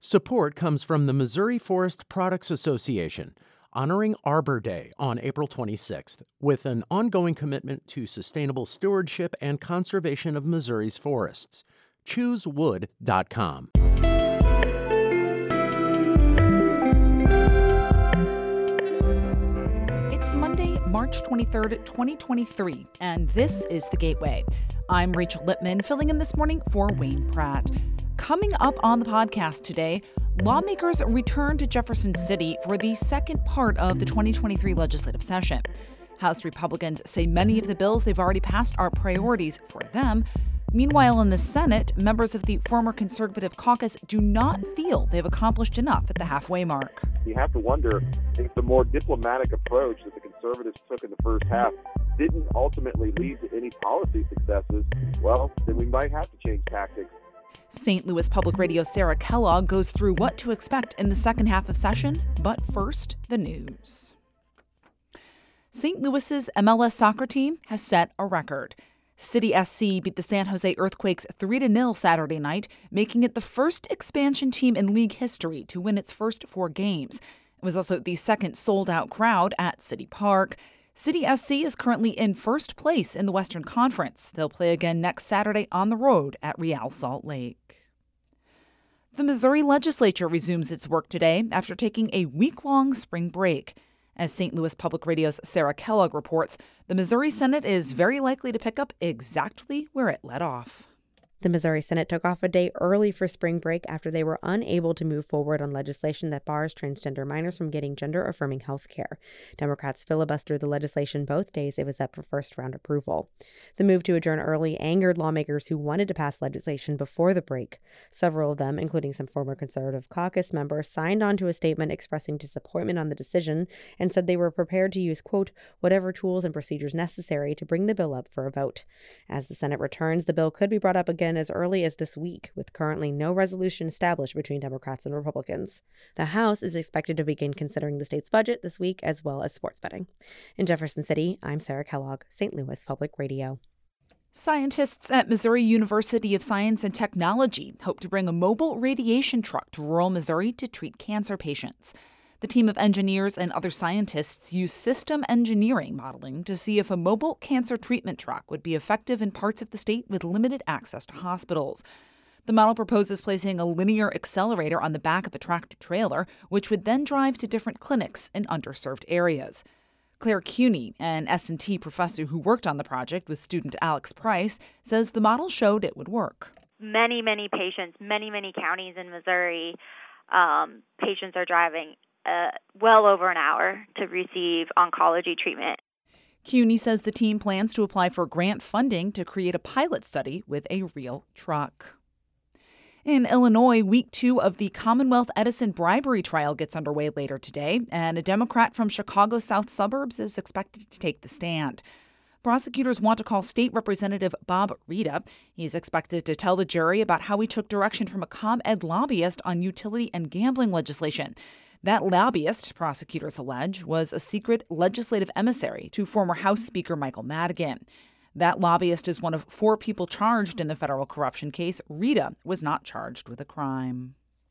Support comes from the Missouri Forest Products Association, honoring Arbor Day on April 26th, with an ongoing commitment to sustainable stewardship and conservation of Missouri's forests. ChooseWood.com. It's Monday, March 23rd, 2023, and this is The Gateway. I'm Rachel Lippman, filling in this morning for Wayne Pratt. Coming up on the podcast today, lawmakers return to Jefferson City for the second part of the 2023 legislative session. House Republicans say many of the bills they've already passed are priorities for them. Meanwhile, in the Senate, members of the former conservative caucus do not feel they've accomplished enough at the halfway mark. You have to wonder if the more diplomatic approach that the conservatives took in the first half didn't ultimately lead to any policy successes. Well, then we might have to change tactics. St. Louis Public Radio's Sarah Kellogg goes through what to expect in the second half of session, but first, the news. St. Louis's MLS soccer team has set a record. City SC beat the San Jose Earthquakes 3-0 Saturday night, making it the first expansion team in league history to win its first 4 games. It was also the second sold-out crowd at City Park. City SC is currently in first place in the Western Conference. They'll play again next Saturday on the road at Real Salt Lake. The Missouri legislature resumes its work today after taking a week-long spring break. As St. Louis Public Radio's Sarah Kellogg reports, the Missouri Senate is very likely to pick up exactly where it left off. The Missouri Senate took off a day early for spring break after they were unable to move forward on legislation that bars transgender minors from getting gender-affirming health care. Democrats filibustered the legislation both days it was up for first-round approval. The move to adjourn early angered lawmakers who wanted to pass legislation before the break. Several of them, including some former conservative caucus members, signed onto a statement expressing disappointment on the decision and said they were prepared to use, quote, whatever tools and procedures necessary to bring the bill up for a vote. As the Senate returns, the bill could be brought up again as early as this week, with currently no resolution established between Democrats and Republicans. The House is expected to begin considering the state's budget this week, as well as sports betting. In Jefferson City, I'm Sarah Kellogg, St. Louis Public Radio. Scientists at Missouri University of Science and Technology hope to bring a mobile radiation truck to rural Missouri to treat cancer patients. The team of engineers and other scientists use system engineering modeling to see if a mobile cancer treatment truck would be effective in parts of the state with limited access to hospitals. The model proposes placing a linear accelerator on the back of a tractor-trailer, which would then drive to different clinics in underserved areas. Claire Cuny, an S&T professor who worked on the project with student Alex Price, says the model showed it would work. Many patients, many counties in Missouri, patients are driving well over an hour to receive oncology treatment. Cuny says the team plans to apply for grant funding to create a pilot study with a real truck. In Illinois, week 2 of the Commonwealth Edison bribery trial gets underway later today, and a Democrat from Chicago's south suburbs is expected to take the stand. Prosecutors want to call State Representative Bob Rita. He's expected to tell the jury about how he took direction from a ComEd lobbyist on utility and gambling legislation. That lobbyist, prosecutors allege, was a secret legislative emissary to former House Speaker Michael Madigan. That lobbyist is one of 4 people charged in the federal corruption case. Rita was not charged with a crime.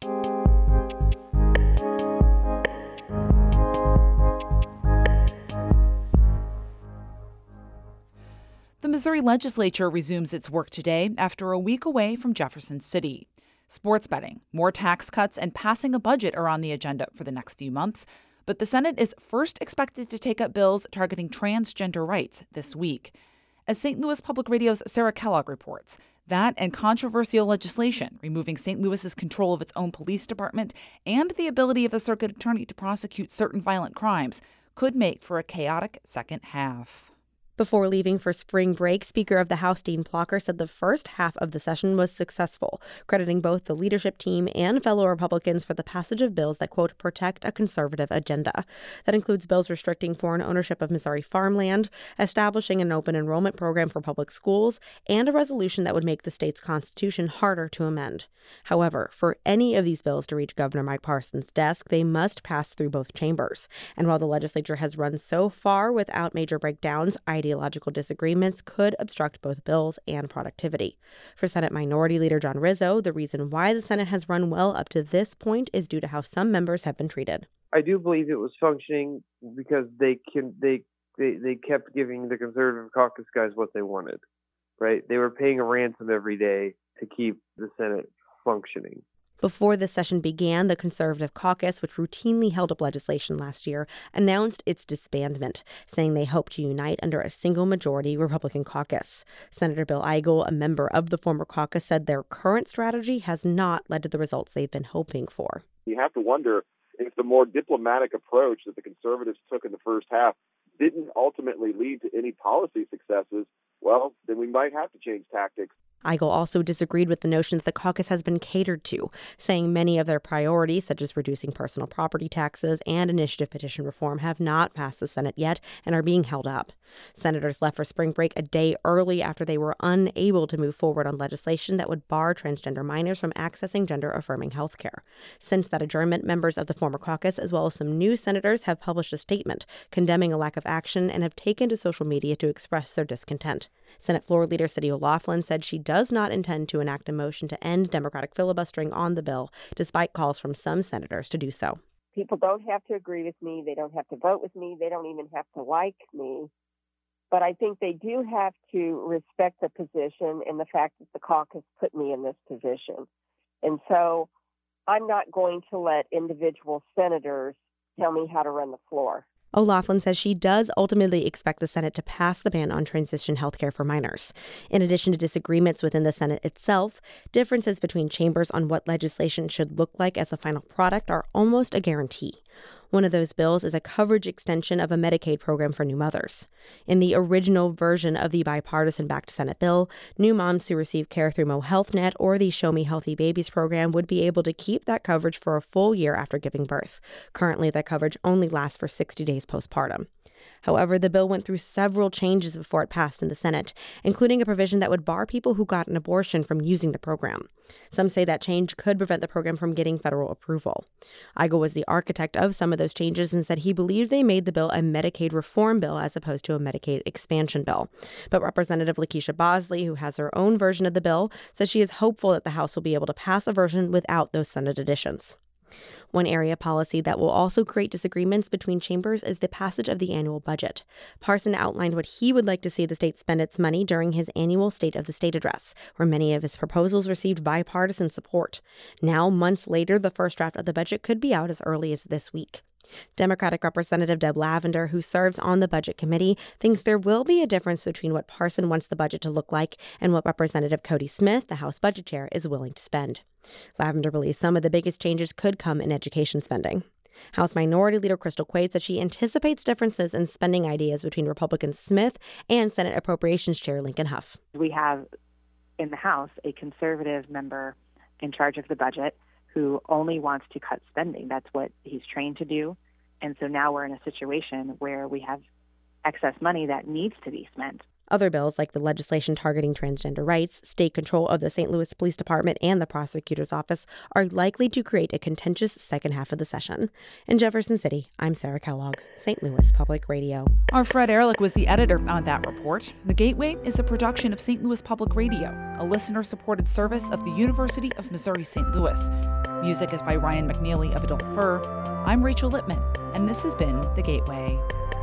The Missouri legislature resumes its work today after a week away from Jefferson City. Sports betting, more tax cuts, and passing a budget are on the agenda for the next few months. But the Senate is first expected to take up bills targeting transgender rights this week. As St. Louis Public Radio's Sarah Kellogg reports, that and controversial legislation removing St. Louis's control of its own police department and the ability of the circuit attorney to prosecute certain violent crimes could make for a chaotic second half. Before leaving for spring break, Speaker of the House Dean Plocher said the first half of the session was successful, crediting both the leadership team and fellow Republicans for the passage of bills that, quote, protect a conservative agenda. That includes bills restricting foreign ownership of Missouri farmland, establishing an open enrollment program for public schools, and a resolution that would make the state's constitution harder to amend. However, for any of these bills to reach Governor Mike Parson's desk, they must pass through both chambers. And while the legislature has run so far without major breakdowns, ideological disagreements could obstruct both bills and productivity. For Senate Minority Leader John Rizzo, the reason why the Senate has run well up to this point is due to how some members have been treated. I do believe it was functioning because they kept giving the conservative caucus guys what they wanted, right? They were paying a ransom every day to keep the Senate functioning. Before the session began, the Conservative Caucus, which routinely held up legislation last year, announced its disbandment, saying they hope to unite under a single majority Republican caucus. Senator Bill Eigel, a member of the former caucus, said their current strategy has not led to the results they've been hoping for. You have to wonder if the more diplomatic approach that the conservatives took in the first half didn't ultimately lead to any policy successes, well, then we might have to change tactics. Eigel also disagreed with the notion that the caucus has been catered to, saying many of their priorities, such as reducing personal property taxes and initiative petition reform, have not passed the Senate yet and are being held up. Senators left for spring break a day early after they were unable to move forward on legislation that would bar transgender minors from accessing gender-affirming health care. Since that adjournment, members of the former caucus, as well as some new senators, have published a statement condemning a lack of action and have taken to social media to express their discontent. Senate Floor Leader Cyndi O'Laughlin said she does not intend to enact a motion to end Democratic filibustering on the bill, despite calls from some senators to do so. People don't have to agree with me. They don't have to vote with me. They don't even have to like me. But I think they do have to respect the position and the fact that the caucus put me in this position. And so I'm not going to let individual senators tell me how to run the floor. O'Laughlin says she does ultimately expect the Senate to pass the ban on transition health care for minors. In addition to disagreements within the Senate itself, differences between chambers on what legislation should look like as a final product are almost a guarantee. One of those bills is a coverage extension of a Medicaid program for new mothers. In the original version of the bipartisan-backed Senate bill, new moms who receive care through MoHealthNet or the Show Me Healthy Babies program would be able to keep that coverage for a full year after giving birth. Currently, that coverage only lasts for 60 days postpartum. However, the bill went through several changes before it passed in the Senate, including a provision that would bar people who got an abortion from using the program. Some say that change could prevent the program from getting federal approval. Eigel was the architect of some of those changes and said he believed they made the bill a Medicaid reform bill as opposed to a Medicaid expansion bill. But Representative Lakeisha Bosley, who has her own version of the bill, says she is hopeful that the House will be able to pass a version without those Senate additions. One area of policy that will also create disagreements between chambers is the passage of the annual budget. Parson outlined what he would like to see the state spend its money during his annual State of the State address, where many of his proposals received bipartisan support. Now, months later, the first draft of the budget could be out as early as this week. Democratic Representative Deb Lavender, who serves on the Budget Committee, thinks there will be a difference between what Parson wants the budget to look like and what Representative Cody Smith, the House Budget Chair, is willing to spend. Lavender believes some of the biggest changes could come in education spending. House Minority Leader Crystal Quaid said she anticipates differences in spending ideas between Republican Smith and Senate Appropriations Chair Lincoln Hough. We have in the House a conservative member in charge of the budget who only wants to cut spending. That's what he's trained to do. And so now we're in a situation where we have excess money that needs to be spent. Other bills, like the legislation targeting transgender rights, state control of the St. Louis Police Department, and the prosecutor's office, are likely to create a contentious second half of the session. In Jefferson City, I'm Sarah Kellogg, St. Louis Public Radio. Our Fred Ehrlich was the editor on that report. The Gateway is a production of St. Louis Public Radio, a listener-supported service of the University of Missouri-St. Louis. Music is by Ryan McNeely of Adult Fur. I'm Rachel Lippman, and this has been The Gateway.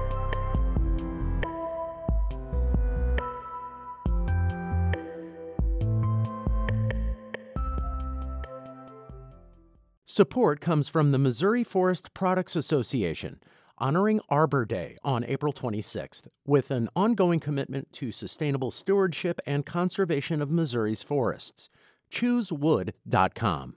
Support comes from the Missouri Forest Products Association, honoring Arbor Day on April 26th, with an ongoing commitment to sustainable stewardship and conservation of Missouri's forests. ChooseWood.com.